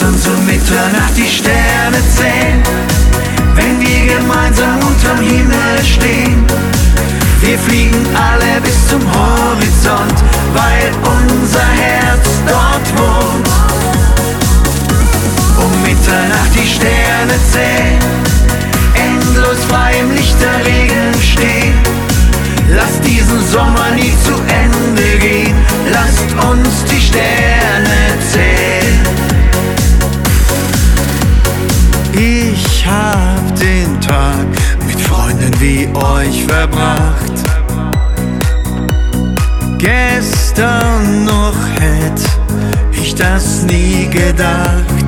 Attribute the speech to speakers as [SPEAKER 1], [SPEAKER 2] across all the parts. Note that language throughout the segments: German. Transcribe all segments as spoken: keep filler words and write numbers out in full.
[SPEAKER 1] uns um Mitternacht die Sterne zählen, wenn wir gemeinsam unterm Himmel stehen. Wir fliegen alle bis zum Horizont, weil unser Herz dort wohnt. Um Mitternacht die Sterne zählen, endlos frei im Lichterregen stehen. Lasst diesen Sommer nie zu Ende gehen, lasst uns die Sterne zählen. Ich hab den Tag mit Freunden wie euch verbracht. Gestern noch hätt ich das nie gedacht.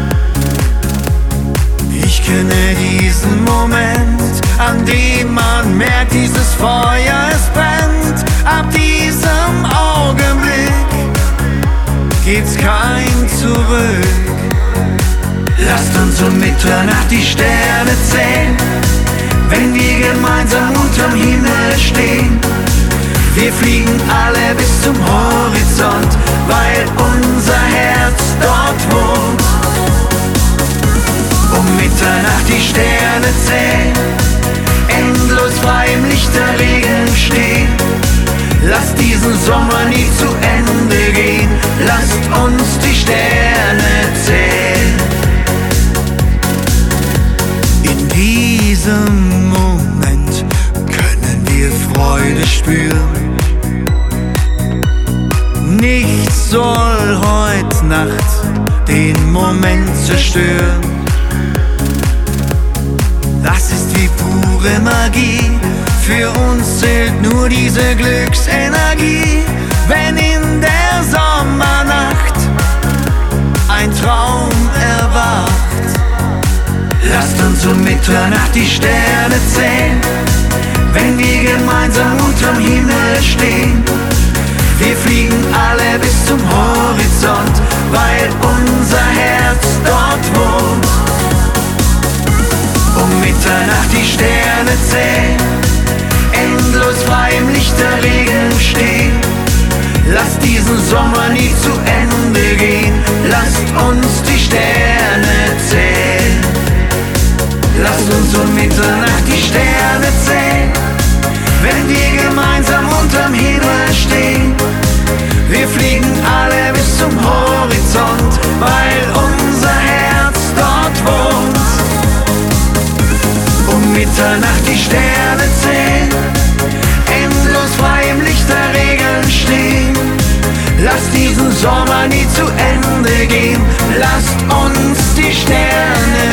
[SPEAKER 1] Ich kenne diesen Moment, an dem man merkt, dieses Feuer, es brennt. Ab diesem Augenblick gibt's kein Zurück. Lasst uns um Mitternacht die Sterne zählen, wenn wir gemeinsam unterm Himmel stehen. Wir fliegen alle bis zum Horizont, weil unser Herz dort wohnt. Um Mitternacht die Sterne zählen, endlos frei im Lichterregen stehen. Lasst diesen Sommer nie zu Ende gehen, lasst uns die Sterne zählen. In diesem Moment können wir Freude spüren. Nichts soll heut Nacht den Moment zerstören. Das ist wie pure Magie, für uns zählt nur diese Glücksenergie. Wenn in der Sommernacht ein Traum erwacht, lasst uns um Mitternacht die Sterne zählen, wenn wir gemeinsam unterm Himmel stehen. Wir fliegen alle bis zum Horizont, weil unser Herz dort wohnt. Um Mitternacht die Sterne zählen, endlos frei im Lichterregen stehen. Lasst diesen Sommer nie zu Ende gehen, lasst uns die Sterne zählen. Lasst uns um Mitternacht die Sterne zählen, wenn wir gemeinsam unterm Himmel stehen. Wir fliegen alle bis zum Horizont, weil unser Herz dort wohnt. Um Mitternacht die Sterne zählen, endlos frei im Lichterregen stehen. Lasst diesen Sommer nie zu Ende gehen, lasst uns die Sterne